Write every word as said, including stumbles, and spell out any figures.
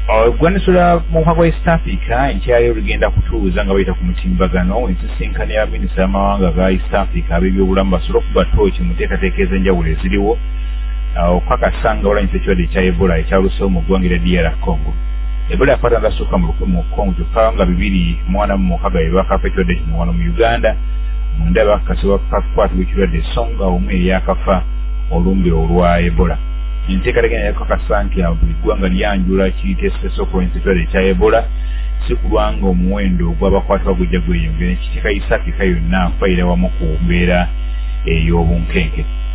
Ogwanisula mu mpaka wa East Africa enkyalo ligenda kutuuza nga bayita ku mutimbagano ensisinkano ya minisita y'amawanga ga East Africa ab'ebyobulamu basobola okuba tooki mu nteekateeka ez'enjawulo eziriwo okukakasa nga balwanyisa ekirwadde ekya Ebola ekyaluseewo mu ggwanga erya D R Congo. Ebola yakwata ndasukka mu lukumi mu Congo kyokka nga bibiri mu ana mu mukaaga be bakafa ekirwadde kino wano mu Uganda munda bakakasibwa kukwatibwa ekirwadde so nga omu eyakafa olumbe olwa Ebola. Enteekateeka yakakasa nti buli ggwanga lyanjula kiyiteesesa okulwanyisa ekirwadde ekya Ebola si kulwa nga omuwendo ogw'abakwatibwa gujja gweyongera ekiteeka East Africa yonna afaire wamu ku mbeera ey'obunkenke.